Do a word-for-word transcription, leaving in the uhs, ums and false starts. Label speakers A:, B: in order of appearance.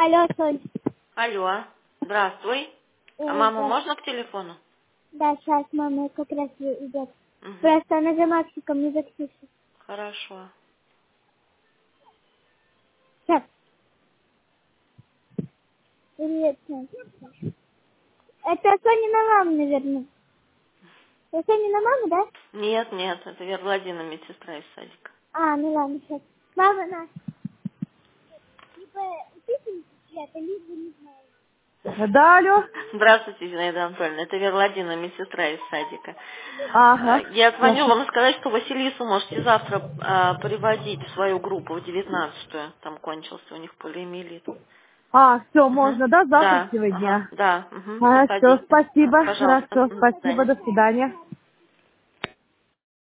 A: Алло, Соль.
B: Алло, здравствуй. А
A: Э,
B: маму
A: да.
B: можно к телефону?
A: Да, сейчас мама как раз идет.
B: Угу.
A: Просто она за Максиком не запишет.
B: Хорошо.
A: Сейчас. Привет, Соль. Это Сонина мама, наверное. Это Сонина мама, да?
B: Нет, нет, это Вера Владимировна, медсестра из садика.
A: А, ну ладно, сейчас. Мама наша. Либо учительница чья-то, либо не знаю.
C: Да, алло.
B: Здравствуйте, Зинаида Анатольевна. Это Вера Владимировна, медсестра из садика. А,
C: Ага.
B: Я звоню
C: Слушай.
B: вам сказать, что Василису можете завтра а, приводить в свою группу в девятнадцатую. Там кончился у них полиомиелит.
C: А, все,
B: Угу.
C: можно, да, с
B: Да,
C: завтрашнего
B: ага,
C: дня?
B: да, угу.
C: Хорошо,
B: Приходите. А,
C: спасибо.
B: Пожалуйста.
C: Хорошо,
B: Мгм, До
C: спасибо,
B: свидания.
C: до свидания.